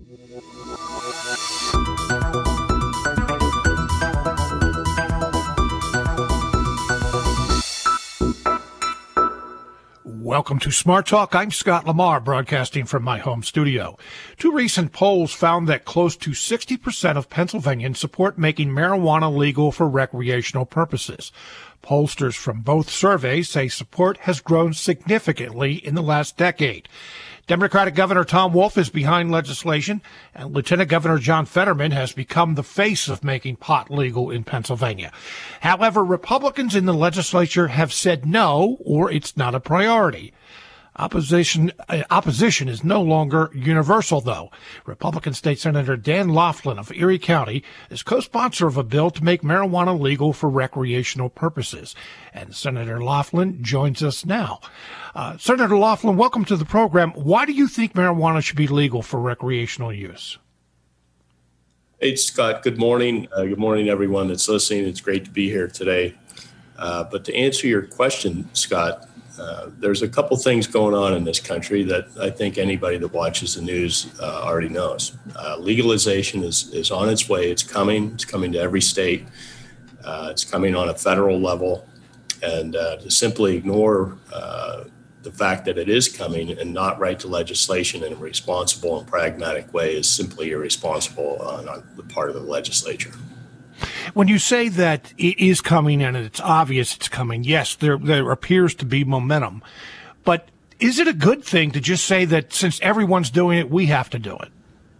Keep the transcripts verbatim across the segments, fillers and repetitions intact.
Welcome to Smart Talk. I'm Scott Lamar, broadcasting from my home studio. Two recent polls found that close to sixty percent of Pennsylvanians support making marijuana legal for recreational purposes. Pollsters from both surveys say support has grown significantly in the last decade. Democratic Governor Tom Wolf is behind legislation, and Lieutenant Governor John Fetterman has become the face of making pot legal in Pennsylvania. However, Republicans in the legislature have said no, or it's not a priority. Opposition uh, opposition is no longer universal, though. Republican State Senator Dan Laughlin of Erie County is co-sponsor of a bill to make marijuana legal for recreational purposes. And Senator Laughlin joins us now. Uh, Senator Laughlin, welcome to the program. Why do you think marijuana should be legal for recreational use? Hey, Scott. Good morning. Uh, good morning, everyone that's listening. It's great to be here today. Uh, but to answer your question, Scott, Uh, there's a couple things going on in this country that I think anybody that watches the news uh, already knows. Uh, legalization is, is on its way. It's coming. It's coming to every state. Uh, it's coming on a federal level. And uh, to simply ignore uh, the fact that it is coming and not write to legislation in a responsible and pragmatic way is simply irresponsible on, on the part of the legislature. When you say that it is coming and it's obvious it's coming, yes, there there appears to be momentum. But is it a good thing to just say that since everyone's doing it, we have to do it?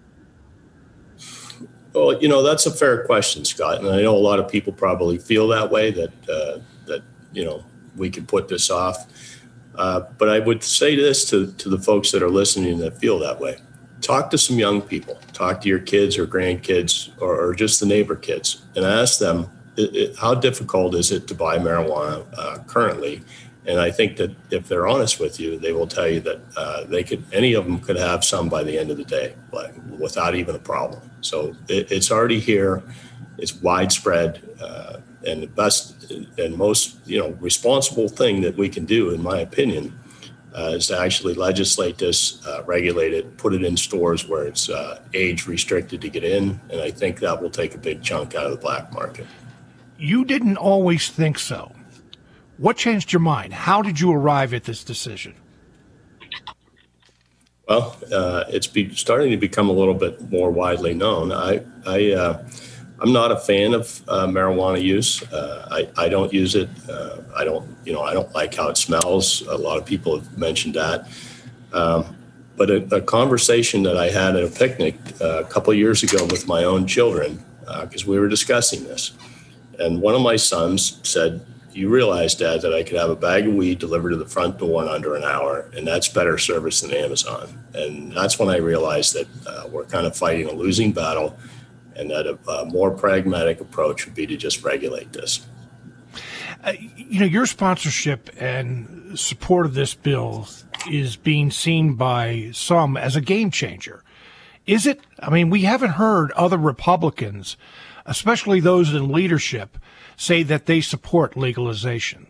Well, you know, that's a fair question, Scott. And I know a lot of people probably feel that way, that, uh, that you know, we could put this off. Uh, but I would say this to, to the folks that are listening that feel that way. Talk to some young people, talk to your kids or grandkids or, or just the neighbor kids and ask them, it, it, how difficult is it to buy marijuana uh, currently? And I think that if they're honest with you, they will tell you that uh, they could, any of them could have some by the end of the day, like without even a problem. So it, it's already here. It's widespread. Uh, and the best and most, you know, responsible thing that we can do, in my opinion, Uh, is to actually legislate this, uh, regulate it, put it in stores where it's uh, age restricted to get in. And I think that will take a big chunk out of the black market. You didn't always think so. What changed your mind? How did you arrive at this decision? Well, uh, it's be starting to become a little bit more widely known. I, I, uh, I'm not a fan of uh, marijuana use. Uh, I, I don't use it. Uh, I don't, you know, I don't like how it smells. A lot of people have mentioned that. Um, but a, a conversation that I had at a picnic uh, a couple of years ago with my own children, because uh, we were discussing this. And one of my sons said, "You realize, Dad, that I could have a bag of weed delivered to the front door in under an hour, and that's better service than Amazon." And that's when I realized that uh, we're kind of fighting a losing battle, and that a, a more pragmatic approach would be to just regulate this. Uh, you know, your sponsorship and support of this bill is being seen by some as a game changer. Is it? I mean, we haven't heard other Republicans, especially those in leadership, say that they support legalization.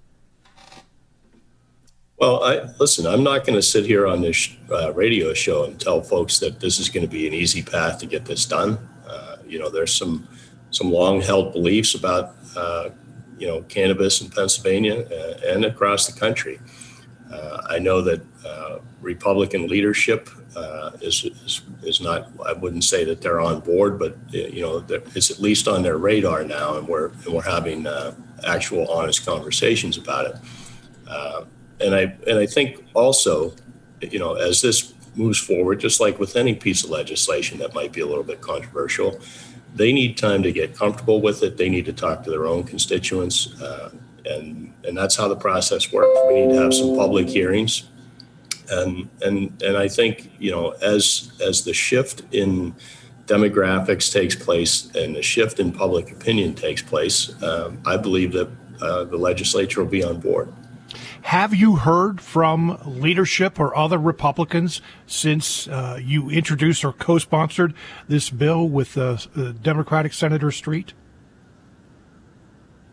Well, I, listen, I'm not going to sit here on this uh, radio show and tell folks that this is going to be an easy path to get this done. Uh, you know, there's some some long-held beliefs about, uh, you know, cannabis in Pennsylvania uh, and across the country. Uh, I know that uh, Republican leadership uh, is, is is not, I wouldn't say that they're on board, but, you know, it's at least on their radar now, and we're, and we're having uh, actual honest conversations about it. Uh, and I and I think also, you know, as this moves forward, just like with any piece of legislation that might be a little bit controversial, they need time to get comfortable with it. They need to talk to their own constituents. Uh, and and that's how the process works. We need to have some public hearings. And and and I think, you know, as as the shift in demographics takes place and the shift in public opinion takes place, um, I believe that uh, the legislature will be on board. Have you heard from leadership or other Republicans since uh, you introduced or co-sponsored this bill with uh, uh, Democratic Senator Street?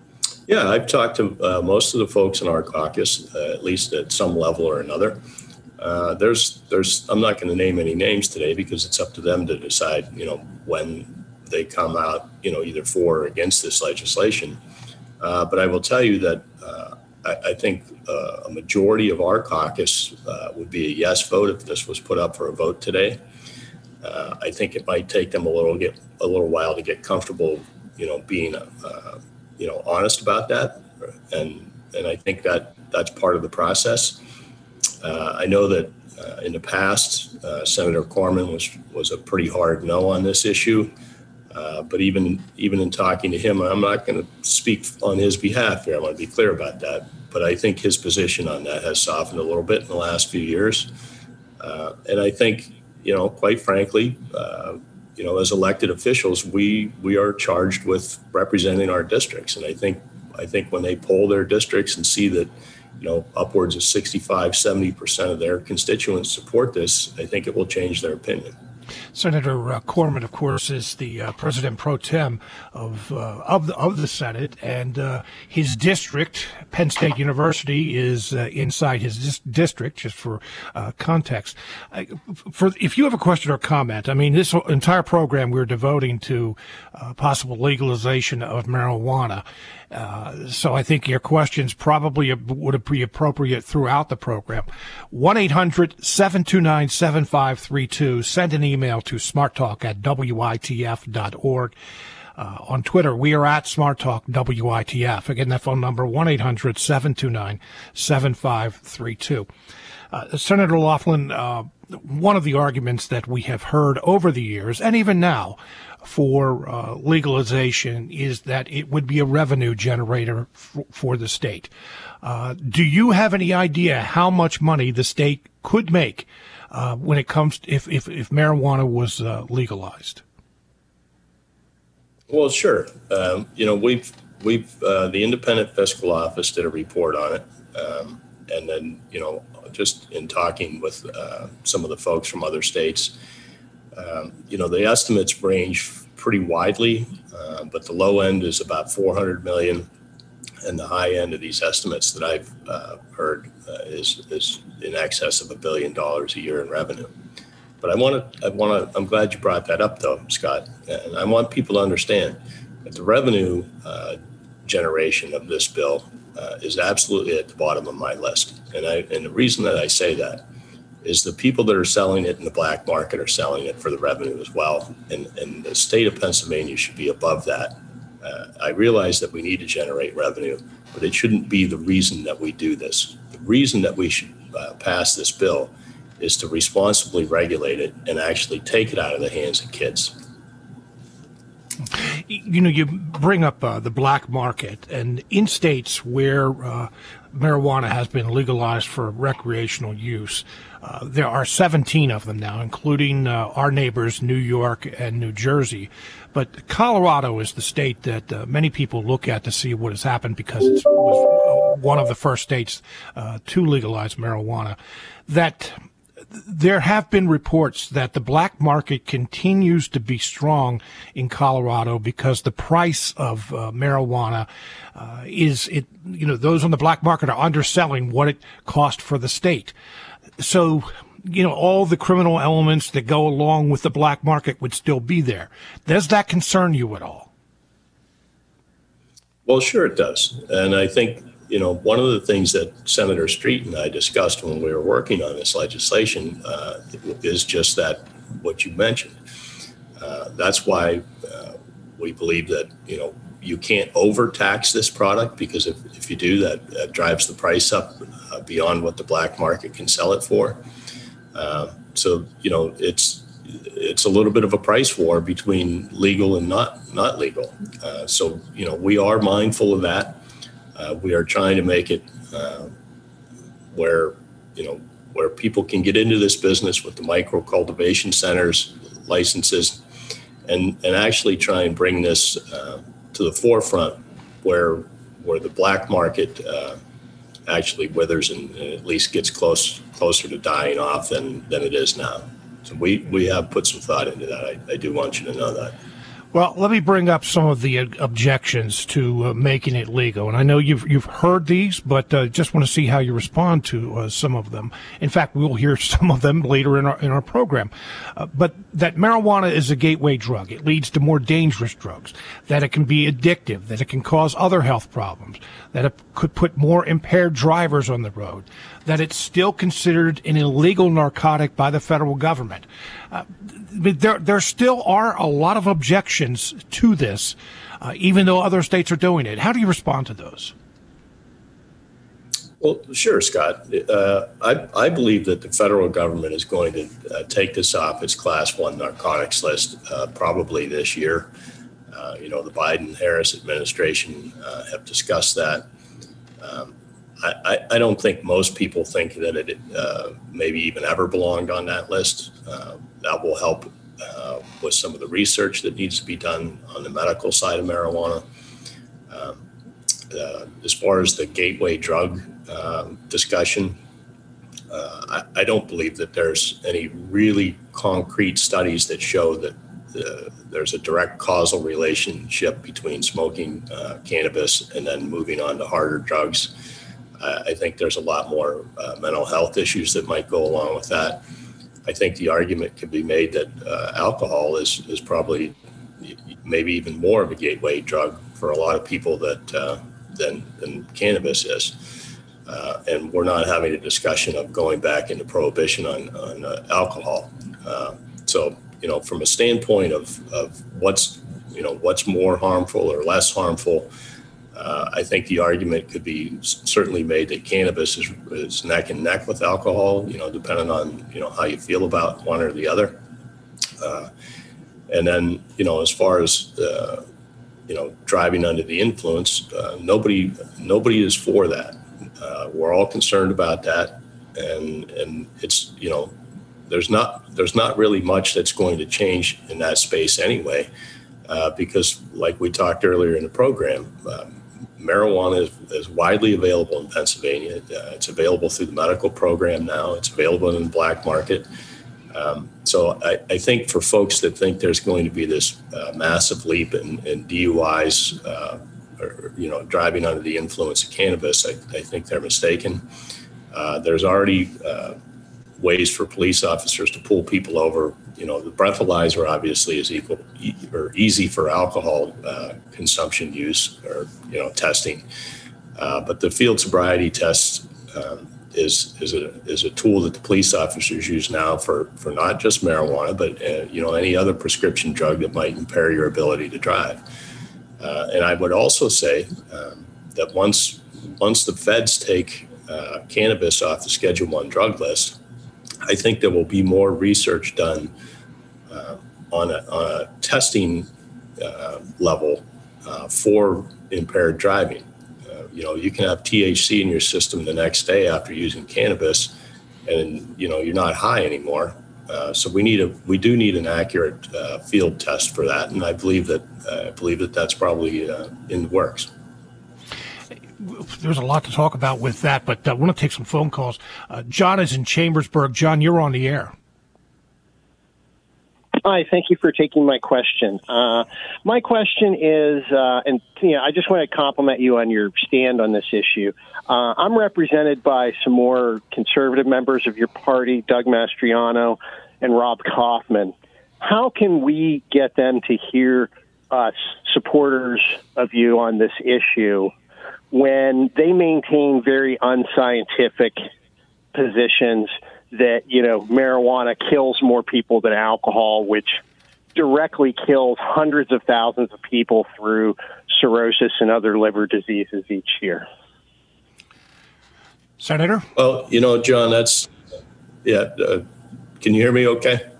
Yeah, I've talked to uh, most of the folks in our caucus, uh, at least at some level or another. Uh, there's, there's, I'm not going to name any names today because it's up to them to decide, you know, when they come out, you know, either for or against this legislation. Uh, but I will tell you that uh, I, I think uh, a majority of our caucus uh, would be a yes vote if this was put up for a vote today. Uh, I think it might take them a little get a little while to get comfortable, you know, being, uh, you know, honest about that, and and I think that that's part of the process. Uh, I know that uh, in the past, uh, Senator Corman was was a pretty hard no on this issue. Uh, but even even in talking to him, I'm not going to speak on his behalf here. I want to be clear about that. But I think his position on that has softened a little bit in the last few years. Uh, and I think, you know, quite frankly, uh, you know, as elected officials, we we are charged with representing our districts. And I think I think when they poll their districts and see that, you know, upwards of sixty-five, seventy percent of their constituents support this, I think it will change their opinion. Senator uh, Corman, of course, is the uh, president pro tem of uh, of the of the Senate, and uh, his district, Penn State University, is uh, inside his dis- district. Just for uh, context, uh, for if you have a question or comment, I mean, this entire program we're devoting to uh, possible legalization of marijuana. Uh, so I think your questions probably would be appropriate throughout the program. one eight hundred seven two nine seven five three two. Send an email to smarttalk at W I T F dot org. Uh, on Twitter, we are at SmartTalk W I T F. Again, that phone number, one eight hundred seven two nine seven five three two. Uh, Senator Laughlin, uh, one of the arguments that we have heard over the years, and even now, for uh, legalization is that it would be a revenue generator f- for the state. Uh, do you have any idea how much money the state could make uh, when it comes to if, if, if marijuana was uh, legalized? Well, sure. Um, you know, we've we've uh, the Independent Fiscal Office did a report on it, um, and then you know, just in talking with uh, some of the folks from other states. Um, you know, the estimates range pretty widely, uh, but the low end is about four hundred million, and the high end of these estimates that I've uh, heard uh, is is in excess of a billion dollars a year in revenue. But I want to, I want to, I'm glad you brought that up, though, Scott, and I want people to understand that the revenue uh, generation of this bill uh, is absolutely at the bottom of my list, and I and the reason that I say that is the people that are selling it in the black market are selling it for the revenue as well. And, and the state of Pennsylvania should be above that. Uh, I realize that we need to generate revenue, but it shouldn't be the reason that we do this. The reason that we should uh, pass this bill is to responsibly regulate it and actually take it out of the hands of kids. You know, you bring up uh, the black market, and in states where uh, marijuana has been legalized for recreational use, uh, there are seventeen of them now, including uh, our neighbors, New York and New Jersey. But Colorado is the state that uh, many people look at to see what has happened because it was one of the first states uh, to legalize marijuana. That there have been reports that the black market continues to be strong in Colorado because the price of uh, marijuana uh, is it, you know, those on the black market are underselling what it cost for the state. So, you know, all the criminal elements that go along with the black market would still be there. Does that concern you at all? Well, sure it does. And I think, you know, one of the things that Senator Street and I discussed when we were working on this legislation uh, is just that, what you mentioned. Uh, that's why uh, we believe that, you know, you can't overtax this product, because if, if you do, that, that drives the price up uh, beyond what the black market can sell it for. Uh, so, you know, it's it's a little bit of a price war between legal and not not legal. Uh, so, you know, we are mindful of that. Uh, we are trying to make it uh, where, you know, where people can get into this business with the micro cultivation centers, licenses, and, and actually try and bring this uh, to the forefront where where the black market uh, actually withers and, and at least gets close closer to dying off than, than it is now. So we, we have put some thought into that. I, I do want you to know that. Well, let me bring up some of the uh, objections to uh, making it legal, and I know you've you've heard these, but uh, just want to see how you respond to uh, some of them. In fact, we'll hear some of them later in our in our program. Uh, but that marijuana is a gateway drug; it leads to more dangerous drugs. That it can be addictive. That it can cause other health problems. That it could put more impaired drivers on the road. That it's still considered an illegal narcotic by the federal government. Uh, there, there still are a lot of objections to this, uh, even though other states are doing it. How do you respond to those? Well, sure, Scott. Uh, I, I believe that the federal government is going to uh, take this off its class one narcotics list uh, probably this year. Uh, you know, the Biden-Harris administration uh, have discussed that. Um, I, I don't think most people think that it uh, maybe even ever belonged on that list. Uh, that will help uh, with some of the research that needs to be done on the medical side of marijuana. Um, uh, as far as the gateway drug uh, discussion, uh, I, I don't believe that there's any really concrete studies that show that uh, there's a direct causal relationship between smoking uh, cannabis and then moving on to harder drugs. I think there's a lot more uh, mental health issues that might go along with that. I think the argument could be made that uh, alcohol is is probably maybe even more of a gateway drug for a lot of people that uh, than than cannabis is. Uh, and we're not having a discussion of going back into prohibition on on uh, alcohol. Uh, so you know, from a standpoint of of what's you know what's more harmful or less harmful. Uh, I think the argument could be certainly made that cannabis is, is neck and neck with alcohol, you know, depending on, you know, how you feel about one or the other. Uh, and then, you know, as far as, uh, you know, driving under the influence, uh, nobody nobody is for that. Uh, we're all concerned about that. And, and it's, you know, there's not there's not really much that's going to change in that space anyway, uh, because like we talked earlier in the program, um, marijuana is, is widely available in Pennsylvania. Uh, it's available through the medical program now. It's available in the black market. Um, so I, I think for folks that think there's going to be this uh, massive leap in, in D U Is, uh, or, you know, driving under the influence of cannabis, I, I think they're mistaken. Uh, there's already uh, ways for police officers to pull people over. You know, the breathalyzer obviously is equal e- or easy for alcohol uh, consumption use or, you know, testing. Uh, but the field sobriety test um, is is a is a tool that the police officers use now for, for not just marijuana, but, uh, you know, any other prescription drug that might impair your ability to drive. Uh, and I would also say um, that once once the feds take uh, cannabis off the Schedule One drug list, I think there will be more research done uh, on, a, on a testing uh, level uh, for impaired driving. Uh, you know, you can have T H C in your system the next day after using cannabis, and you know you're not high anymore. Uh, so we need a we do need an accurate uh, field test for that, and I believe that uh, I believe that that's probably uh, in the works. There's a lot to talk about with that, but I want to take some phone calls. Uh, John is in Chambersburg. John, you're on the air. Hi, thank you for taking my question. Uh, my question is, uh, and you know, I just want to compliment you on your stand on this issue. Uh, I'm represented by some more conservative members of your party, Doug Mastriano and Rob Kaufman. How can we get them to hear us, supporters of you on this issue, when they maintain very unscientific positions that, you know, marijuana kills more people than alcohol, which directly kills hundreds of thousands of people through cirrhosis and other liver diseases each year? Senator? Well, you know, John, that's, yeah. Uh, can you hear me okay?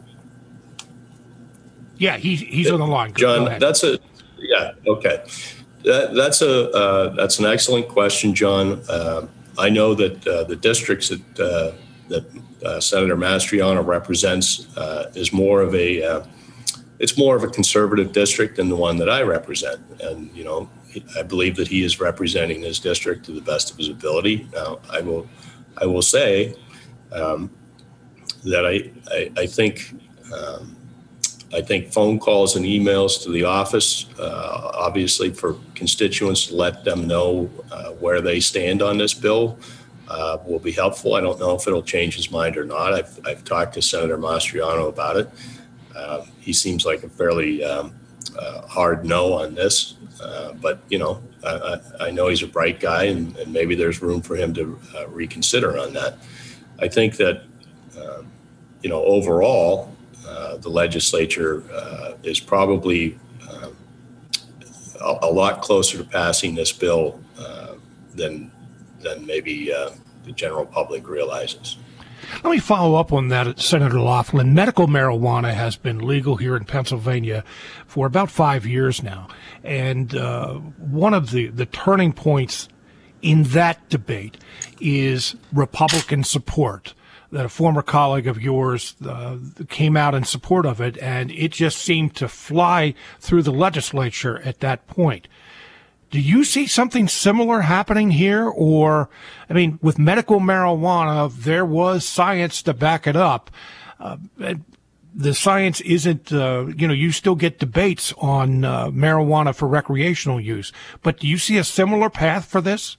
Yeah, he's, he's on the line. John, that's a, yeah, okay. That, that's a uh, that's an excellent question, John. Uh, I know that uh, the districts that uh, that uh, Senator Mastriano represents uh, is more of a uh, it's more of a conservative district than the one that I represent, and you know I believe that he is representing his district to the best of his ability. Now, I will I will say um, that I I, I think um, I think phone calls and emails to the office, uh, obviously for constituents to let them know uh, where they stand on this bill uh, will be helpful. I don't know if it'll change his mind or not. I've, I've talked to Senator Mastriano about it. Uh, he seems like a fairly um, uh, hard no on this, uh, but, you know, I, I know he's a bright guy, and, and maybe there's room for him to uh, reconsider on that. I think that, uh, you know, overall, uh, the legislature uh, is probably uh, a, a lot closer to passing this bill uh, than than maybe uh, the general public realizes. Let me follow up on that, Senator Laughlin. Medical marijuana has been legal here in Pennsylvania for about five years now. And uh, one of the, the turning points in that debate is Republican support, that a former colleague of yours uh, came out in support of it, and it just seemed to fly through the legislature at that point. Do you see something similar happening here? Or, I mean, with medical marijuana, there was science to back it up. Uh, the science isn't, uh, you know, you still get debates on uh, marijuana for recreational use. But do you see a similar path for this?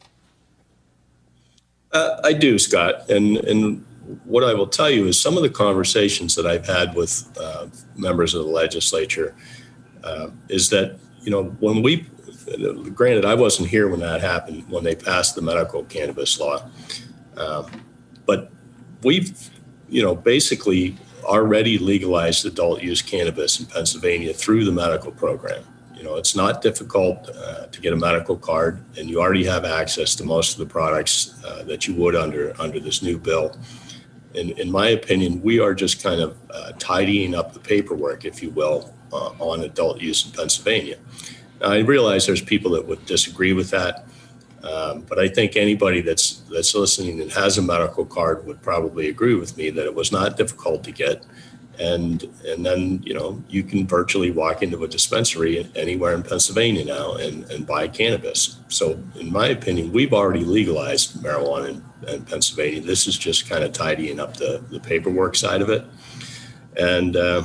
Uh, I do, Scott. And, and what I will tell you is some of the conversations that I've had with uh, members of the legislature uh, is that, you know, when we Granted, I wasn't here when that happened, when they passed the medical cannabis law. Um, but we've, you know, basically already legalized adult use cannabis in Pennsylvania through the medical program. You know, it's not difficult uh, to get a medical card, and you already have access to most of the products uh, that you would under under this new bill. In, in my opinion, we are just kind of uh, tidying up the paperwork, if you will, uh, on adult use in Pennsylvania. Now, I realize there's people that would disagree with that, um, but I think anybody that's that's listening and has a medical card would probably agree with me that it was not difficult to get, and and then you know you can virtually walk into a dispensary anywhere in Pennsylvania now and, and buy cannabis. So, in my opinion, we've already legalized marijuana in, in Pennsylvania. This is just kind of tidying up the, the paperwork side of it, and uh,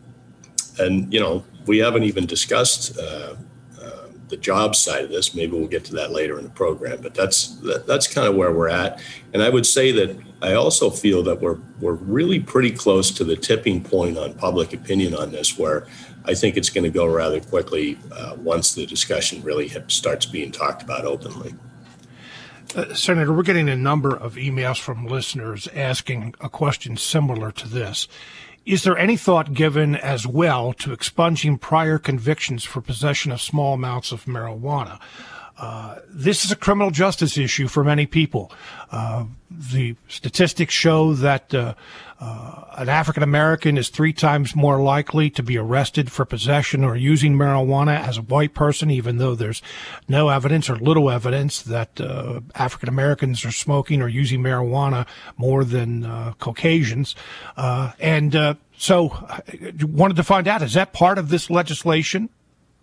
and you know we haven't even discussed. Uh, the job side of this. Maybe we'll get to that later in the program, but that's that, that's kind of where we're at. And I would say that I also feel that we're we're really pretty close to the tipping point on public opinion on this, where I think it's going to go rather quickly uh, once the discussion really starts being talked about openly. Uh, Senator, we're getting a number of emails from listeners asking a question similar to this. Is there any thought given as well to expunging prior convictions for possession of small amounts of marijuana? Uh, this is a criminal justice issue for many people. Uh, the statistics show that uh, uh, an African American is three times more likely to be arrested for possession or using marijuana as a white person, even though there's no evidence or little evidence that uh, African Americans are smoking or using marijuana more than uh, Caucasians. Uh, and uh, so I wanted to find out, is that part of this legislation?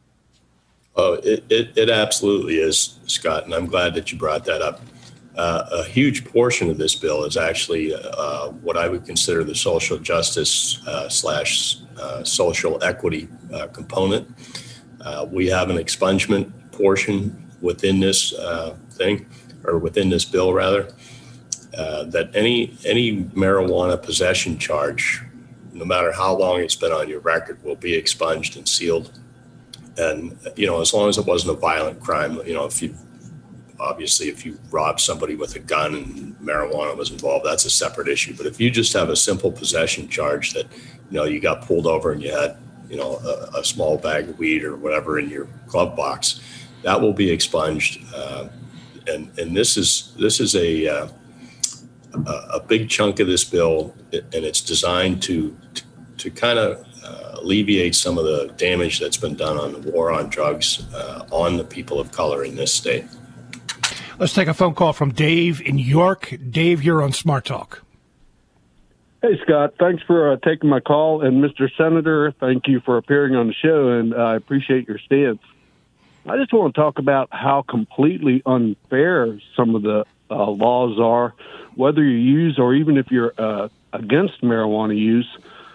Oh, it, it, it absolutely is, Scott, and I'm glad that you brought that up. Uh, a huge portion of this bill is actually uh, what I would consider the social justice uh, slash uh, social equity uh, component. Uh, we have an expungement portion within this uh, thing, or within this bill, rather, uh, that any any marijuana possession charge, no matter how long it's been on your record, will be expunged and sealed. And, you know, as long as it wasn't a violent crime, you know, if you, obviously, if you robbed somebody with a gun and marijuana was involved, that's a separate issue. But if you just have a simple possession charge that, you know, you got pulled over and you had, you know, a, a small bag of weed or whatever in your glove box, that will be expunged. Uh, and and this is this is a, uh, a a big chunk of this bill, and it's designed to to, to kind of Uh, alleviate some of the damage that's been done on the war on drugs uh, on the people of color in this state. Let's take a phone call from Dave in York. Dave, you're on Smart Talk. Hey, Scott. Thanks for uh, taking my call. And Mister Senator, thank you for appearing on the show, and uh, I appreciate your stance. I just want to talk about how completely unfair some of the uh, laws are, whether you use or even if you're uh, against marijuana use.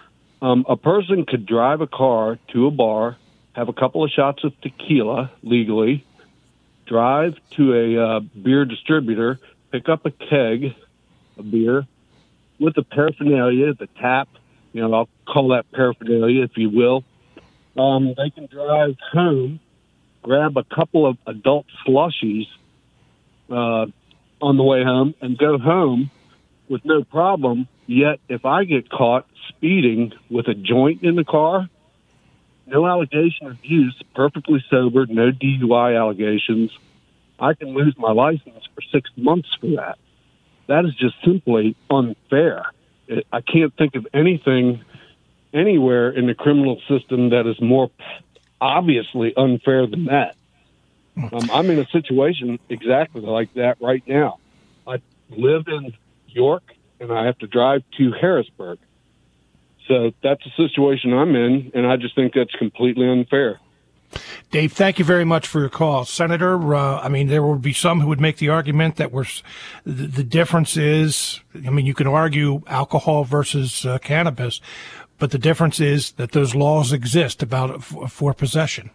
Um, a person could drive a car to a bar, have a couple of shots of tequila legally, drive to a uh, beer distributor, pick up a keg of beer with the paraphernalia, the tap, you know, I'll call that paraphernalia, if you will. Um, they can drive home, grab a couple of adult slushies uh, on the way home, and go home with no problem. Yet, if I get caught speeding with a joint in the car, no allegation of use, perfectly sober, no D U I allegations, I can lose my license for six months for that. That is just simply unfair. It, I can't think of anything anywhere in the criminal system that is more obviously unfair than that. Um, I'm in a situation exactly like that right now. I live in York, and I have to drive to Harrisburg. So that's the situation I'm in, and I just think that's completely unfair. Dave, thank you very much for your call. Senator, uh, I mean, there would be some who would make the argument that we're, the, the difference is, I mean, you can argue alcohol versus uh, cannabis, but the difference is that those laws exist about for, for possession.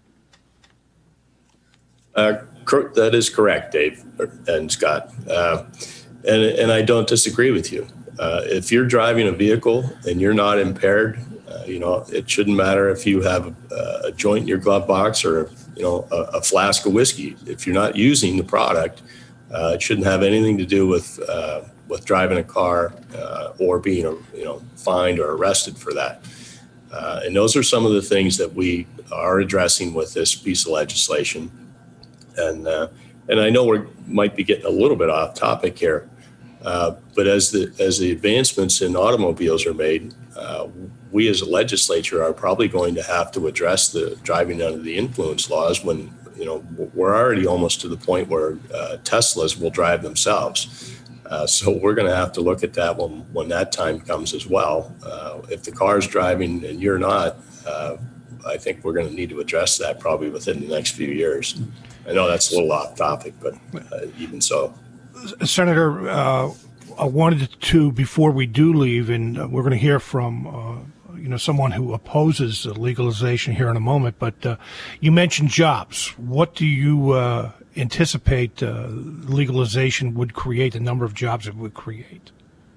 Uh, that is correct, Dave and Scott. Uh, and, and I don't disagree with you. Uh, if you're driving a vehicle and you're not impaired, uh, you know, it shouldn't matter if you have a, a joint in your glove box or, you know, a, a flask of whiskey. If you're not using the product, uh, it shouldn't have anything to do with uh, with driving a car uh, or being, you know, fined or arrested for that. Uh, and those are some of the things that we are addressing with this piece of legislation. And uh, and I know we might be getting a little bit off topic here. Uh, but as the as the advancements in automobiles are made, uh, we as a legislature are probably going to have to address the driving under the influence laws when, you know, we're already almost to the point where uh, Teslas will drive themselves. Uh, so we're going to have to look at that when, when that time comes as well. Uh, if the car is driving and you're not, uh, I think we're going to need to address that probably within the next few years. I know that's a little off topic, but uh, even so. Senator, uh, I wanted to, before we do leave, and we're going to hear from, uh, you know, someone who opposes legalization here in a moment, but uh, you mentioned jobs. What do you uh, anticipate uh, legalization would create, the number of jobs it would create?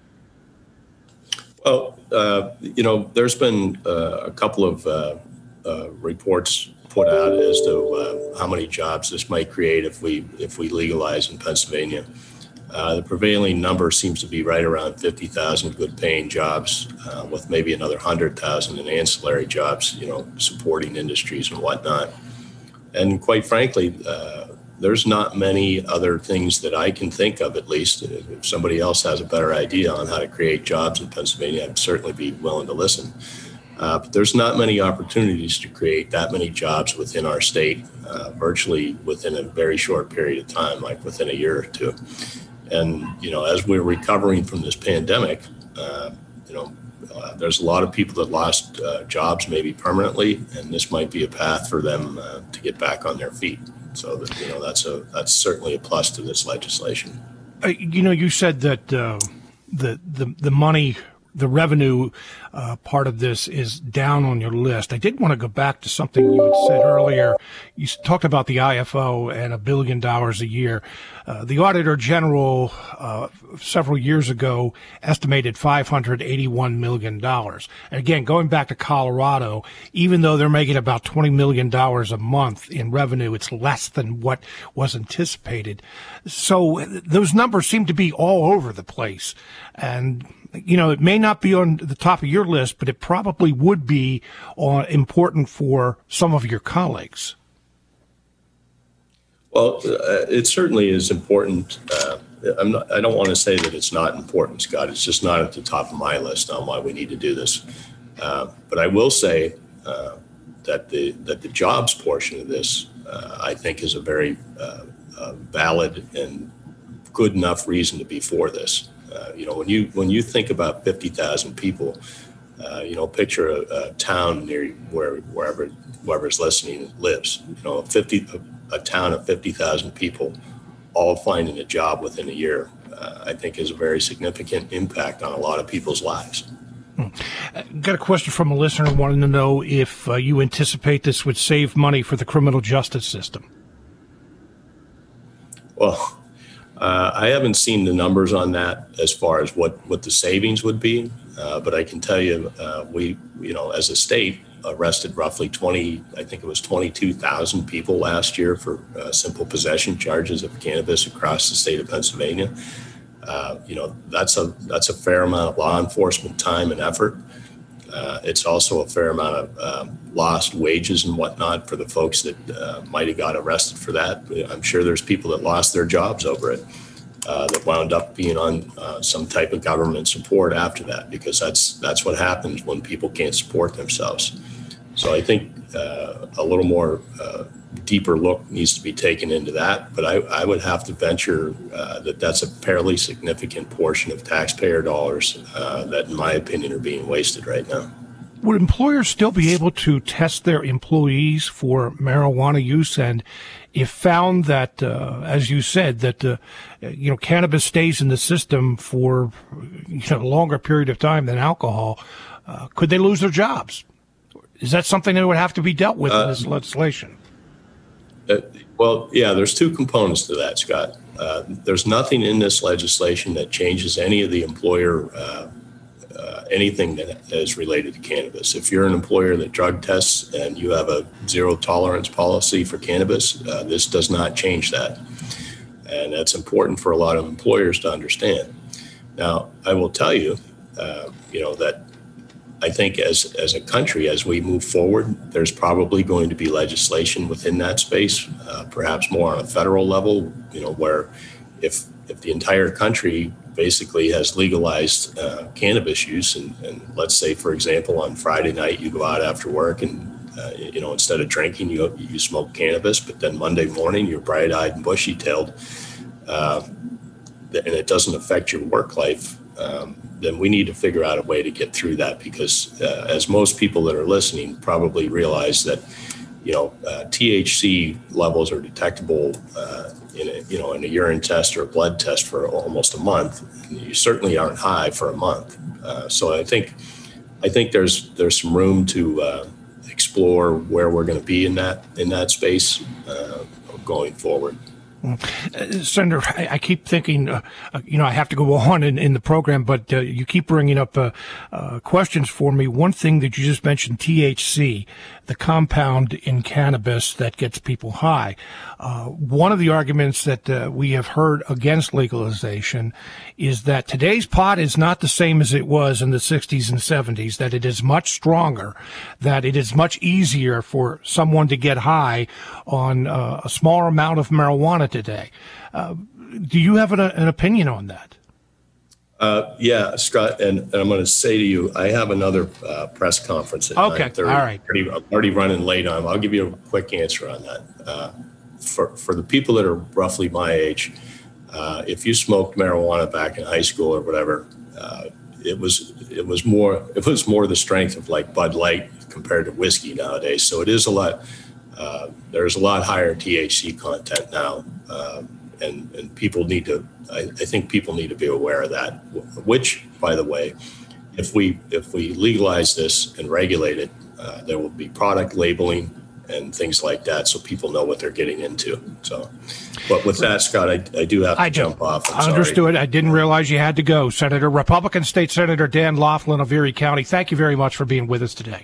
Well, uh, you know, there's been uh, a couple of uh, uh, reports put out as to uh, how many jobs this might create if we if we legalize in Pennsylvania. Uh, the prevailing number seems to be right around fifty thousand good-paying jobs, uh, with maybe another one hundred thousand in ancillary jobs, you know, supporting industries and whatnot. And quite frankly, uh, there's not many other things that I can think of, at least. If somebody else has a better idea on how to create jobs in Pennsylvania, I'd certainly be willing to listen. Uh, but there's not many opportunities to create that many jobs within our state, uh, virtually within a very short period of time, like within a year or two. And, you know, as we're recovering from this pandemic, uh, you know, uh, there's a lot of people that lost uh, jobs maybe permanently, and this might be a path for them uh, to get back on their feet. So, that, you know, that's a that's certainly a plus to this legislation. Uh, you know, you said that uh, the, the the money, the revenue uh, part of this is down on your list. I did want to go back to something you had said earlier. You talked about the I F O and a billion dollars a year. Uh, the Auditor General uh, several years ago estimated five hundred eighty-one million dollars. And again, going back to Colorado, even though they're making about twenty million dollars a month in revenue, it's less than what was anticipated. So those numbers seem to be all over the place. And you know, it may not be on the top of your list, but it probably would be uh, important for some of your colleagues. Well, uh, it certainly is important. Uh, I'm not, I don't want to say that it's not important, Scott. It's just not at the top of my list on why we need to do this. Uh, but I will say uh, that the that the jobs portion of this, uh, I think, is a very uh, uh, valid and good enough reason to be for this. Uh, you know, when you when you think about fifty thousand people, uh, you know, picture a, a town near where wherever whoever's listening lives. You know, fifty a, a town of fifty thousand people, all finding a job within a year, uh, I think is a very significant impact on a lot of people's lives. Got a question from a listener wanting to know if uh, you anticipate this would save money for the criminal justice system. Well, uh, I haven't seen the numbers on that as far as what, what the savings would be, uh, but I can tell you, uh, we, you know, as a state, arrested roughly twenty, I think it was twenty-two thousand people last year for uh, simple possession charges of cannabis across the state of Pennsylvania. Uh, you know, that's a that's a fair amount of law enforcement time and effort. Uh, it's also a fair amount of um, lost wages and whatnot for the folks that uh, might have got arrested for that. I'm sure there's people that lost their jobs over it, uh, that wound up being on uh, some type of government support after that, because that's that's what happens when people can't support themselves. So I think uh, a little more uh, deeper look needs to be taken into that. But I, I would have to venture uh, that that's a fairly significant portion of taxpayer dollars uh, that, in my opinion, are being wasted right now. Would employers still be able to test their employees for marijuana use? And if found that, uh, as you said, that, uh, you know, cannabis stays in the system for, you know, a longer period of time than alcohol, uh, could they lose their jobs? Is that something that would have to be dealt with uh, in this legislation? Uh, well, yeah, there's two components to that, Scott. Uh, there's nothing in this legislation that changes any of the employer, uh, uh, anything that is related to cannabis. If you're an employer that drug tests and you have a zero tolerance policy for cannabis, uh, this does not change that. And that's important for a lot of employers to understand. Now, I will tell you, uh, you know, that I think as as a country, as we move forward, there's probably going to be legislation within that space, uh, perhaps more on a federal level, you know, where if if the entire country basically has legalized uh, cannabis use, and, and let's say, for example, on Friday night, you go out after work and, uh, you know, instead of drinking, you you smoke cannabis, but then Monday morning, you're bright-eyed and bushy-tailed, uh, and it doesn't affect your work life, um, then we need to figure out a way to get through that, because uh, as most people that are listening probably realize that, you know, uh, T H C levels are detectable uh, in a, you know, in a urine test or a blood test for almost a month. You certainly aren't high for a month. Uh, so I think, I think there's there's some room to uh, explore where we're going to be in that in that space uh, going forward. Uh, Senator, I, I keep thinking, uh, uh, you know, I have to go on in, in the program, but uh, you keep bringing up uh, uh, questions for me. One thing that you just mentioned, T H C, the compound in cannabis that gets people high. Uh, one of the arguments that uh, we have heard against legalization is that today's pot is not the same as it was in the sixties and seventies, that it is much stronger, that it is much easier for someone to get high on uh, a smaller amount of marijuana today. Uh, do you have an, an opinion on that? Uh, yeah, Scott, and, and I'm going to say to you, I have another uh, press conference at okay. nine thirty. All right. I'm already running late on. I'll give you a quick answer on that. Uh, for for the people that are roughly my age, uh, if you smoked marijuana back in high school or whatever, uh, it was it was more it was more the strength of like Bud Light compared to whiskey nowadays. So it is a lot. Uh, there's a lot higher T H C content now. Uh, And, and people need to, I, I think people need to be aware of that, which, by the way, if we if we legalize this and regulate it, uh, there will be product labeling and things like that, so people know what they're getting into. So, but with that, Scott, I, I do have to I jump off. I'm understood. sorry. I didn't realize you had to go. Senator, Republican State Senator Dan Laughlin of Erie County, thank you very much for being with us today.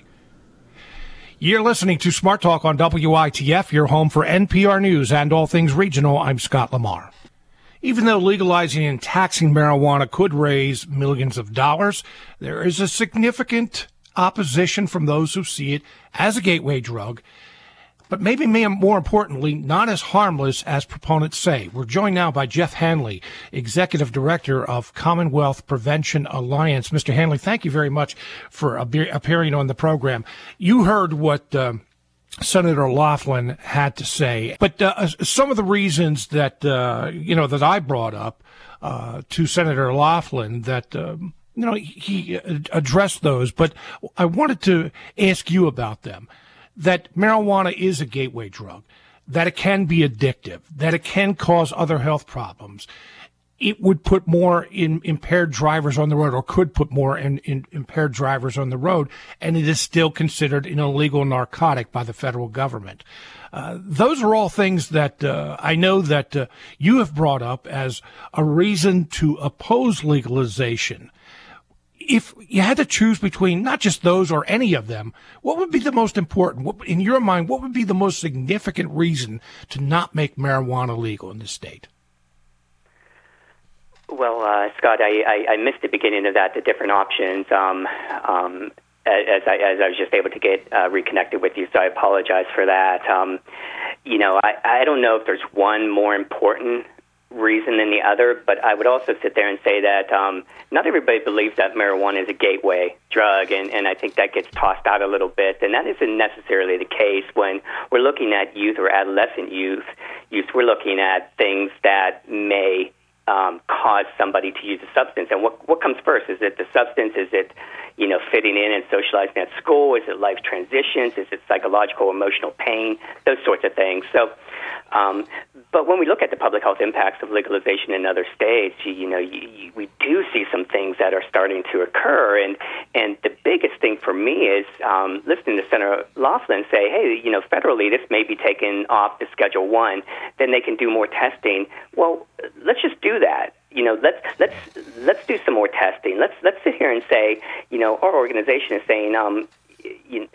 You're listening to Smart Talk on W I T F, your home for N P R News and all things regional. I'm Scott Lamar. Even though legalizing and taxing marijuana could raise millions of dollars, there is a significant opposition from those who see it as a gateway drug, but maybe more importantly, not as harmless as proponents say. We're joined now by Jeff Hanley, Executive Director of Commonwealth Prevention Alliance. Mister Hanley, thank you very much for appearing on the program. You heard what uh, Senator Laughlin had to say, but uh, some of the reasons that, uh, you know, that I brought up uh, to Senator Laughlin that, um, you know, he addressed those, but I wanted to ask you about them. That marijuana is a gateway drug, that it can be addictive, that it can cause other health problems. it would put more in impaired drivers on the road, or could put more in, in impaired drivers on the road, and it is still considered an illegal narcotic by the federal government. Uh, those are all things that uh, I know that uh, you have brought up as a reason to oppose legalization. If you had to choose between not just those or any of them, what would be the most important? What, in your mind, what would be the most significant reason to not make marijuana legal in this state? Well, uh, Scott, I, I, I missed the beginning of that, the different options, um, um, as, I, as I was just able to get uh, reconnected with you, so I apologize for that. Um, you know, I, I don't know if there's one more important reason than the other, but I would also sit there and say that um, not everybody believes that marijuana is a gateway drug, and, and I think that gets tossed out a little bit, and that isn't necessarily the case when we're looking at youth or adolescent youth. Youth, we're looking at things that may Um, cause somebody to use a substance. And what what comes first? Is it the substance? Is it, you know, fitting in and socializing at school? Is it life transitions? Is it psychological, emotional pain? Those sorts of things. So, um, but when we look at the public health impacts of legalization in other states, you, you know, you, you, we do see some things that are starting to occur. And and the biggest thing for me is um, listening to Senator Laughlin say, hey, you know, federally this may be taken off to Schedule One, then they can do more testing. Well, let's just do that. You know, let's let's let's do some more testing. Let's let's sit here and say, you know, our organization is saying, um, you,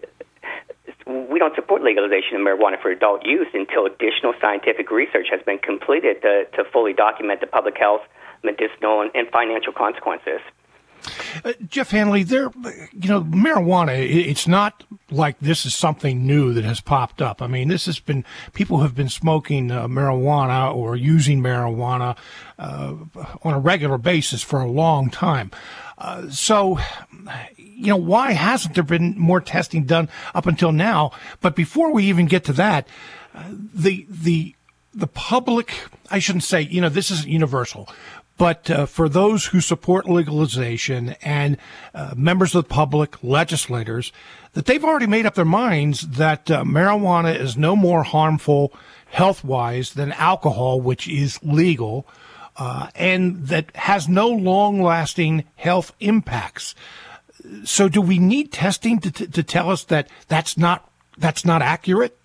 we don't support legalization of marijuana for adult use until additional scientific research has been completed to, to fully document the public health, medicinal, and, and financial consequences. Uh, Jeff Hanley, there, you know, marijuana, it's not like this is something new that has popped up. I mean, this has been, people have been smoking uh, marijuana or using marijuana uh, on a regular basis for a long time. Uh, so, you know, why hasn't there been more testing done up until now? But before we even get to that, uh, the, the, the public, I shouldn't say, you know, this isn't universal. But uh, for those who support legalization and uh, members of the public, legislators, that they've already made up their minds that uh, marijuana is no more harmful health-wise than alcohol, which is legal, uh, and that has no long-lasting health impacts. So do we need testing to, to, to tell us that that's not, that's not accurate?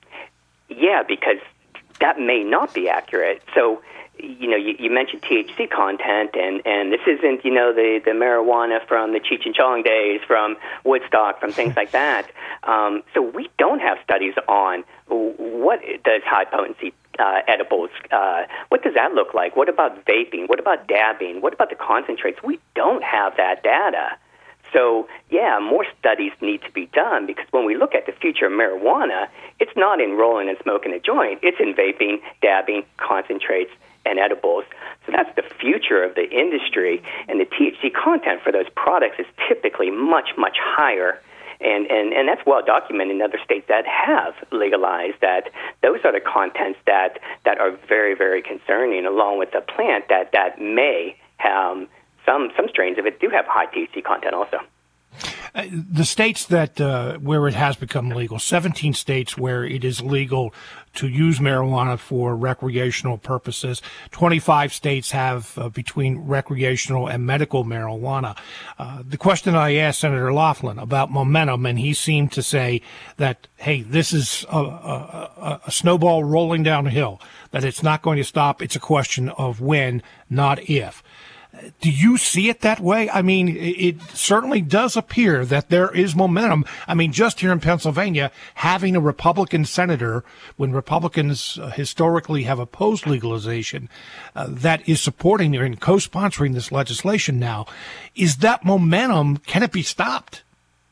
Yeah, because that may not be accurate. So, you know, you, you mentioned T H C content, and, and this isn't, you know, the, the marijuana from the Cheech and Chong days, from Woodstock, from things like that. Um, so we don't have studies on what does high-potency uh, edibles, uh, what does that look like? What about vaping? What about dabbing? What about the concentrates? We don't have that data. So, yeah, more studies need to be done, because when we look at the future of marijuana, it's not in rolling and smoking a joint. It's in vaping, dabbing, concentrates, and edibles. So that's the future of the industry, and the T H C content for those products is typically much, much higher. And, and, and that's well documented in other states that have legalized that. Those are the contents that, that are very, very concerning, along with the plant that, that may have some, some strains of it do have high T H C content also. Uh, the states that uh, where it has become legal, seventeen states where it is legal to use marijuana for recreational purposes. twenty-five states have uh, between recreational and medical marijuana. Uh, the question I asked Senator Laughlin about momentum, and he seemed to say that, hey, this is a, a, a snowball rolling downhill, that it's not going to stop. It's a question of when, not if. Do you see it that way? I mean, it certainly does appear that there is momentum. I mean, just here in Pennsylvania, having a Republican senator, when Republicans uh, historically have opposed legalization, uh, that is supporting and co-sponsoring this legislation now, is that momentum, can it be stopped?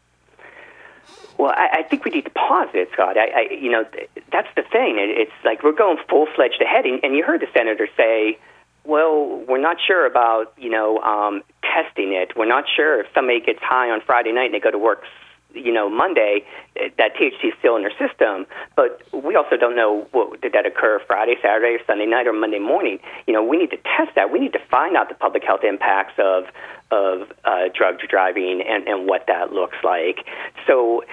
Well, I, I think we need to pause it, Scott. I, I, you know, that's the thing. It, it's like we're going full-fledged ahead, and, and you heard the senator say, well, we're not sure about, you know, um, testing it. We're not sure if somebody gets high on Friday night and they go to work, you know, Monday, that T H C is still in their system. But we also don't know, what, did that occur Friday, Saturday, or Sunday night, or Monday morning? You know, we need to test that. We need to find out the public health impacts of of uh, drug driving and, and what that looks like. So,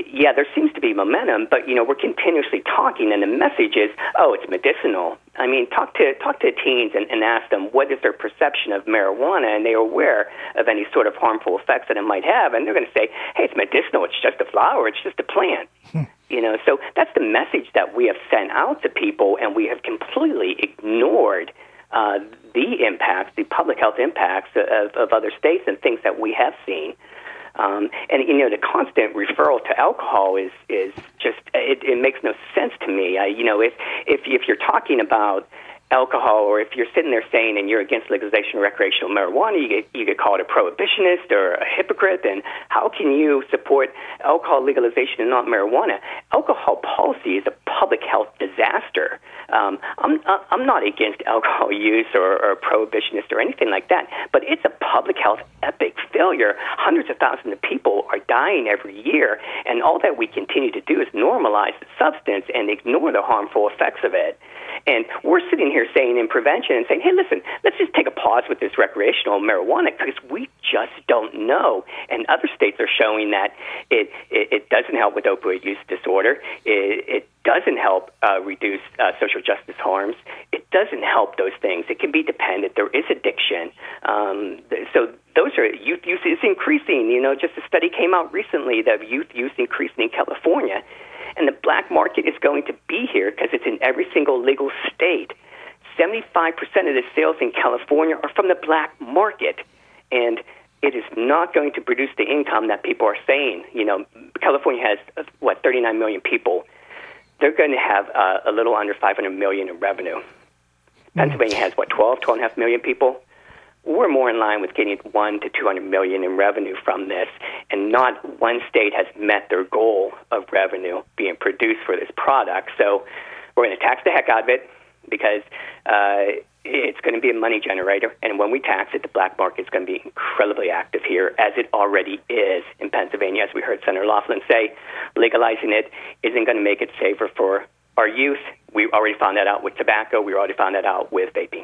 yeah, there seems to be momentum, but, you know, we're continuously talking, and the message is, oh, it's medicinal. I mean, talk to talk to teens and, and ask them what is their perception of marijuana, and they are aware of any sort of harmful effects that it might have, and they're going to say, hey, it's medicinal, it's just a flower, it's just a plant. Hmm. You know, so that's the message that we have sent out to people, and we have completely ignored uh, the impacts, the public health impacts of, of other states and things that we have seen. Um, and, you know, the constant referral to alcohol is, is just, it, it makes no sense to me. I, you know, if, if, if you're talking about alcohol, or if you're sitting there saying and you're against legalization of recreational marijuana, you get, you get called a prohibitionist or a hypocrite, and how can you support alcohol legalization and not marijuana? Alcohol policy is a public health disaster. Um, I'm, I'm not against alcohol use or, or a prohibitionist or anything like that, but it's a public health epic failure. Hundreds of thousands of people are dying every year, and all that we continue to do is normalize the substance and ignore the harmful effects of it. And we're sitting here saying in prevention and saying, hey, listen, let's just take a pause with this recreational marijuana because we just don't know. And other states are showing that it, it, it doesn't help with opioid use disorder. It, it doesn't help uh, reduce uh, social justice harms. It doesn't help those things. It can be dependent. There is addiction. Um, so those are, youth use is increasing. You know, just a study came out recently that youth use increasing in California. And the black market is going to be here because it's in every single legal state. seventy-five percent of the sales in California are from the black market. And it is not going to produce the income that people are saying. You know, California has, what, thirty-nine million people. They're going to have uh, a little under five hundred million in revenue. Mm-hmm. Pennsylvania has, what, twelve, twelve and a half million people? We're more in line with getting one to two hundred million in revenue from this, and not one state has met their goal of revenue being produced for this product. So we're going to tax the heck out of it because uh, it's going to be a money generator, and when we tax it, the black market is going to be incredibly active here, as it already is in Pennsylvania. As we heard Senator Laughlin say, legalizing it isn't going to make it safer for our youth. We already found that out with tobacco. We already found that out with vaping.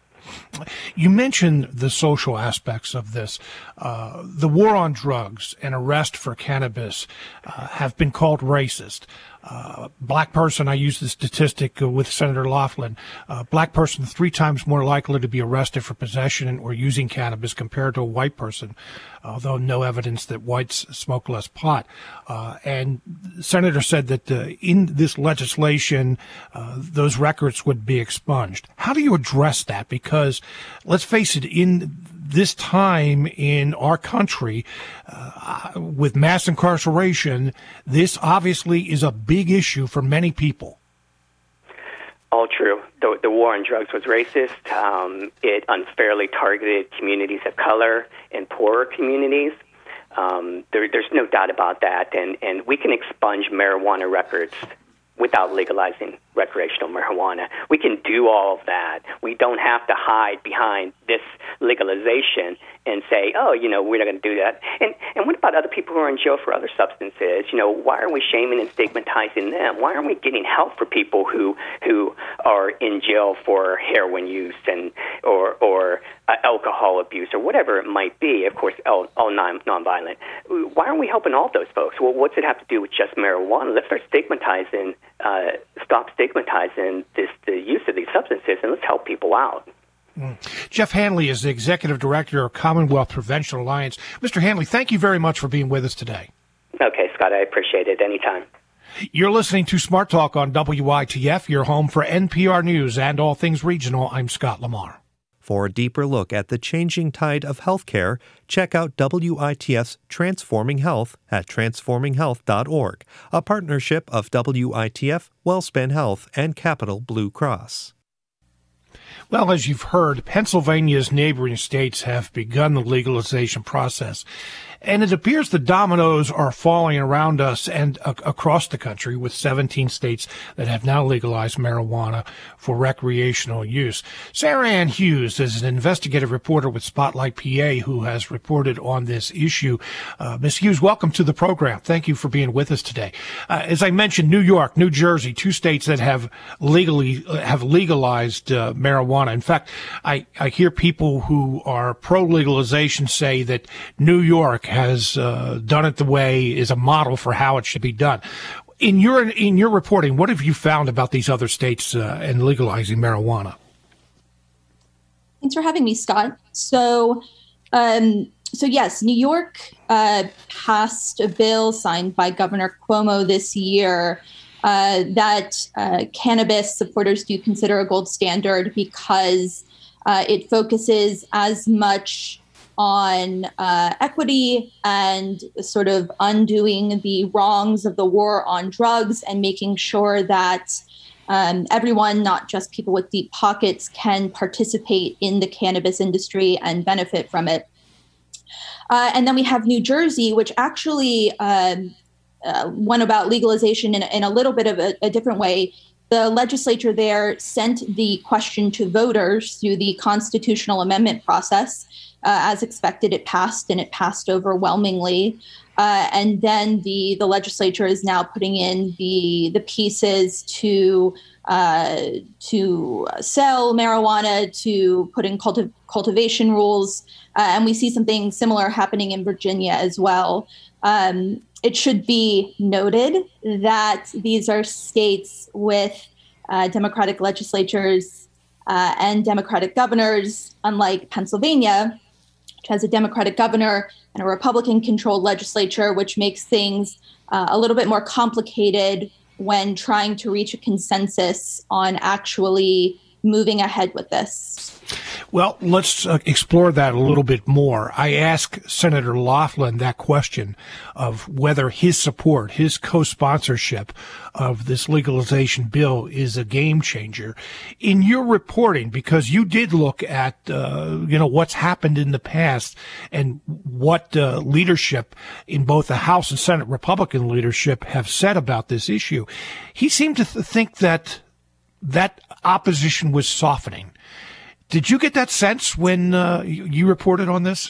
You mentioned the social aspects of this. Uh, the war on drugs and arrest for cannabis uh, have been called racist. Uh, black person, I use the statistic uh, with Senator Laughlin, uh, black person three times more likely to be arrested for possession or using cannabis compared to a white person, although no evidence that whites smoke less pot. Uh, and the senator said that uh, in this legislation, uh, those records would be expunged. How do you address that? Because let's face it, in this time in our country, uh, with mass incarceration, this obviously is a big issue for many people. All true. The, the war on drugs was racist. Um, it unfairly targeted communities of color and poorer communities. Um, there, there's no doubt about that. And, and we can expunge marijuana records without legalizing recreational marijuana. We can do all of that. We don't have to hide behind this legalization and say, oh, you know, we're not going to do that. And and what about other people who are in jail for other substances? You know, why are we shaming and stigmatizing them? Why aren't we getting help for people who who are in jail for heroin use and or or uh, alcohol abuse or whatever it might be? Of course, all, all non nonviolent. Why aren't we helping all those folks? Well, what's it have to do with just marijuana? Let's start stigmatizing, uh, stop stigmatizing this the use of these substances, and let's help people out. Mm. Jeff Hanley is the Executive Director of Commonwealth Prevention Alliance. Mister Hanley, thank you very much for being with us today. Okay, Scott, I appreciate it. Anytime. You're listening to Smart Talk on W I T F, your home for N P R News and all things regional. I'm Scott Lamar. For a deeper look at the changing tide of healthcare, check out W I T F's Transforming Health at transforming health dot org, a partnership of W I T F, WellSpan Health, and Capital Blue Cross. Well, as you've heard, Pennsylvania's neighboring states have begun the legalization process, and it appears the dominoes are falling around us and uh, across the country, with seventeen states that have now legalized marijuana for recreational use. Sarah Ann Hughes is an investigative reporter with Spotlight P A who has reported on this issue. Uh, Miz Hughes, welcome to the program. Thank you for being with us today. Uh, as I mentioned, New York, New Jersey, two states that have legally uh, have legalized uh, marijuana. marijuana. In fact, I, I hear people who are pro-legalization say that New York has uh, done it the way is a model for how it should be done. In your in your reporting, what have you found about these other states uh, and legalizing marijuana? Thanks for having me, Scott. So, um, so yes, New York uh, passed a bill signed by Governor Cuomo this year uh, that uh, cannabis supporters do consider a gold standard because uh, it focuses as much on uh, equity and sort of undoing the wrongs of the war on drugs and making sure that Um, everyone, not just people with deep pockets, can participate in the cannabis industry and benefit from it. Uh, and then we have New Jersey, which actually um, uh, went about legalization in, in a little bit of a, a different way. The legislature there sent the question to voters through the constitutional amendment process. Uh, as expected, it passed, and it passed overwhelmingly. Uh, and then the the legislature is now putting in the the pieces to uh, to sell marijuana, to put in cultiv- cultivation rules, uh, and we see something similar happening in Virginia as well. Um, it should be noted that these are states with uh, Democratic legislatures uh, and Democratic governors, unlike Pennsylvania, which has a Democratic governor and a Republican-controlled legislature, which makes things uh, a little bit more complicated when trying to reach a consensus on actually moving ahead with this. Well, let's uh, explore that a little bit more. I asked Senator Laughlin that question of whether his support, his co-sponsorship of this legalization bill is a game changer. In your reporting, because you did look at, uh, you know, what's happened in the past and what uh, leadership in both the House and Senate Republican leadership have said about this issue, he seemed to th- think that that opposition was softening. Did you get that sense when uh, you, you reported on this?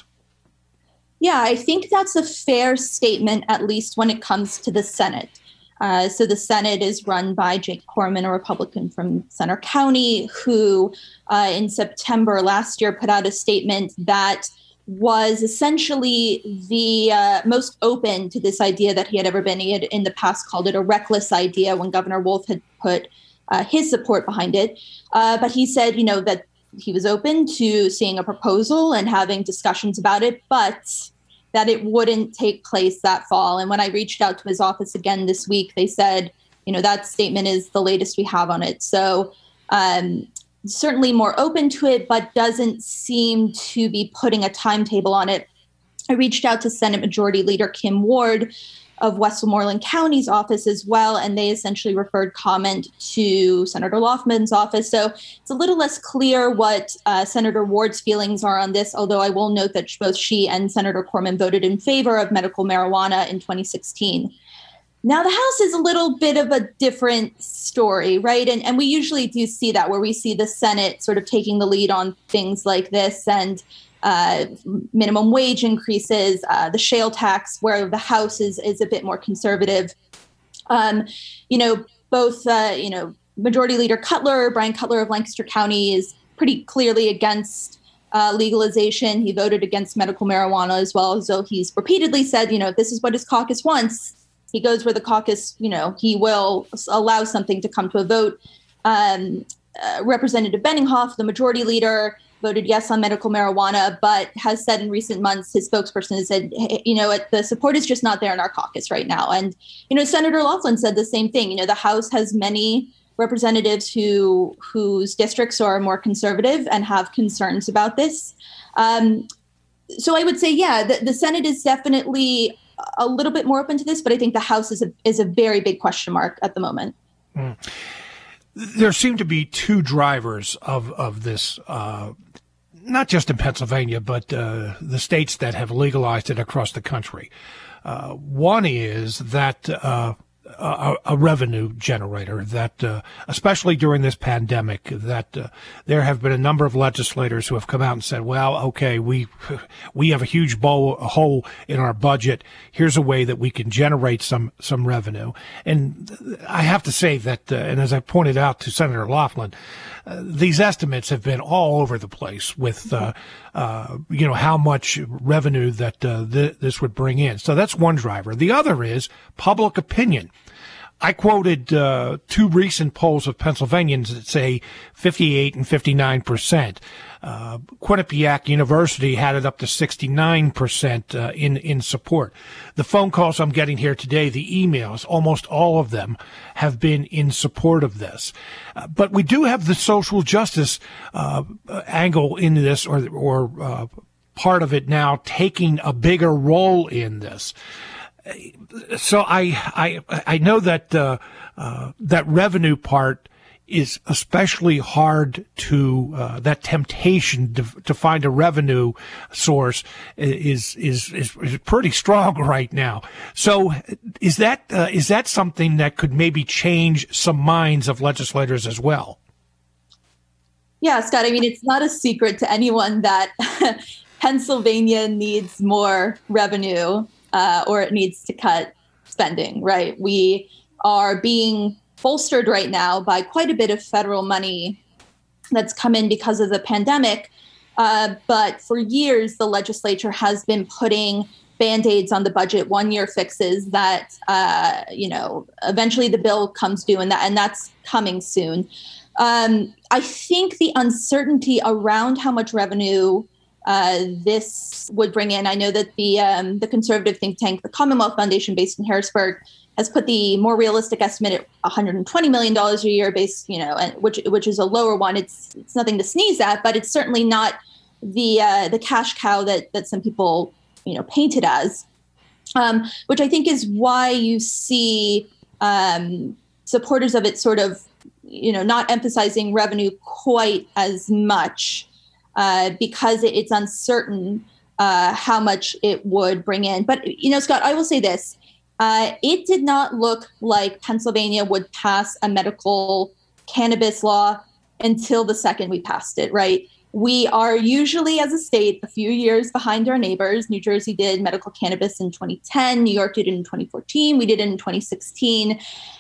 Yeah, I think that's a fair statement, at least when it comes to the Senate. Uh, so the Senate is run by Jake Corman, a Republican from Centre County, who uh, in September last year put out a statement that was essentially the uh, most open to this idea that he had ever been. He had in the past called it a reckless idea when Governor Wolf had put uh, his support behind it. Uh, but he said, you know, that he was open to seeing a proposal and having discussions about it, but that it wouldn't take place that fall. And when I reached out to his office again this week, they said, you know, that statement is the latest we have on it. So um, certainly more open to it, but doesn't seem to be putting a timetable on it. I reached out to Senate Majority Leader Kim Ward of Westmoreland County's office as well, and they essentially referred comment to Senator Laughlин's office. So it's a little less clear what uh, Senator Ward's feelings are on this, although I will note that both she and Senator Corman voted in favor of medical marijuana in twenty sixteen. Now, the House is a little bit of a different story, right? And, and we usually do see that, where we see the Senate sort of taking the lead on things like this, and Uh, minimum wage increases, uh, the shale tax, where the House is is a bit more conservative. Um, you know, both, uh, you know, Majority Leader Cutler, Brian Cutler of Lancaster County, is pretty clearly against uh, legalization. He voted against medical marijuana as well. So he's repeatedly said, you know, this is what his caucus wants. He goes where the caucus, you know, he will allow something to come to a vote. Um, uh, Representative Benninghoff, the Majority Leader, voted yes on medical marijuana, but has said in recent months, his spokesperson has said, hey, you know, the support is just not there in our caucus right now. And, you know, Senator Laughlin said the same thing. You know, the House has many representatives who whose districts are more conservative and have concerns about this. Um, so I would say, yeah, the, the Senate is definitely a little bit more open to this, but I think the House is a, is a very big question mark at the moment. Mm. There seem to be two drivers of, of this, uh, not just in Pennsylvania, but uh, the states that have legalized it across the country. Uh, one is that uh, a, a revenue generator, that uh, especially during this pandemic, that uh, there have been a number of legislators who have come out and said, well, okay, we we have a huge bowl, a hole in our budget. Here's a way that we can generate some some revenue. And I have to say that, uh, and as I pointed out to Senator Laughlin, uh, these estimates have been all over the place with, uh, uh, you know, how much revenue that uh, th- this would bring in. So that's one driver. The other is public opinion. I quoted uh, two recent polls of Pennsylvanians that say fifty-eight and fifty-nine percent. Uh, Quinnipiac University had it up to sixty-nine percent uh, in, in support. The phone calls I'm getting here today, the emails, almost all of them have been in support of this. Uh, but we do have the social justice uh, angle in this, or, or uh, part of it now taking a bigger role in this. So I I I know that uh, uh, that revenue part is especially hard to uh, that temptation to to find a revenue source is is is, is pretty strong right now. So is that uh, is that something that could maybe change some minds of legislators as well? Yeah, Scott. I mean, it's not a secret to anyone that Pennsylvania needs more revenue. Uh, or it needs to cut spending, right? We are being bolstered right now by quite a bit of federal money that's come in because of the pandemic. Uh, but for years, the legislature has been putting Band-Aids on the budget, one-year fixes that, uh, you know, eventually the bill comes due, and that and that's coming soon. Um, I think the uncertainty around how much revenue Uh, this would bring in. I know that the um, the conservative think tank, the Commonwealth Foundation, based in Harrisburg, has put the more realistic estimate at one hundred twenty million dollars a year, based, you know, and which which is a lower one. It's it's nothing to sneeze at, but it's certainly not the uh, the cash cow that that some people, you know, paint it as. Um, which I think is why you see um, supporters of it sort of, you know, not emphasizing revenue quite as much. Uh, because it, it's uncertain uh, how much it would bring in. But, you know, Scott, I will say this. Uh, it did not look like Pennsylvania would pass a medical cannabis law until the second we passed it, right? We are usually, as a state, a few years behind our neighbors. New Jersey did medical cannabis in twenty ten. New York did it in twenty fourteen. We did it in twenty sixteen.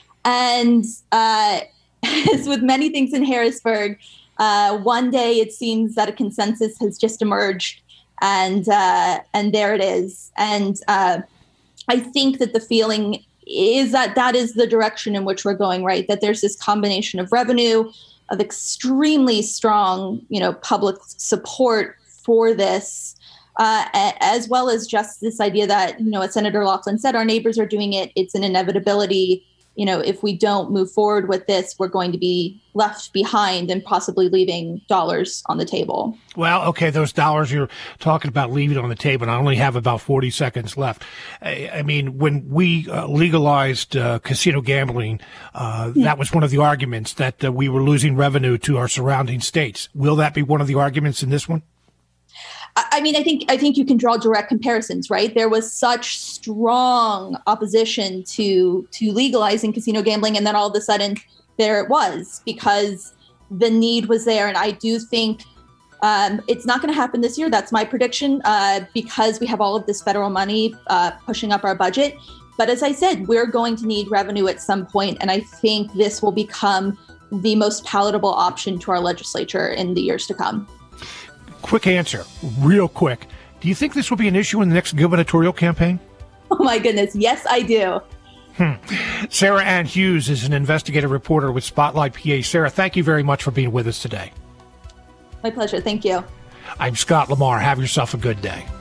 And uh, as with many things in Harrisburg, Uh, one day it seems that a consensus has just emerged, and uh, and there it is. And uh, I think that the feeling is that that is the direction in which we're going, right? That there's this combination of revenue, of extremely strong, you know, public support for this, uh, as well as just this idea that, you know, as Senator Laughlin said, our neighbors are doing it. It's an inevitability. You know, if we don't move forward with this, we're going to be left behind and possibly leaving dollars on the table. Well, okay, those dollars you're talking about leaving on the table, and I only have about forty seconds left. I, I mean, when we uh, legalized uh, casino gambling, uh, yeah. that was one of the arguments that uh, we were losing revenue to our surrounding states. Will that be one of the arguments in this one? I mean, I think I think you can draw direct comparisons, right? There was such strong opposition to to legalizing casino gambling, and then all of a sudden there it was, because the need was there. And I do think um, it's not going to happen this year. That's my prediction, uh, because we have all of this federal money uh, pushing up our budget. But as I said, we're going to need revenue at some point, and I think this will become the most palatable option to our legislature in the years to come. Quick answer, real quick. Do you think this will be an issue in the next gubernatorial campaign? Oh, my goodness. Yes, I do. Hmm. Sarah Ann Hughes is an investigative reporter with Spotlight P A. Sarah, thank you very much for being with us today. My pleasure. Thank you. I'm Scott Lamar. Have yourself a good day.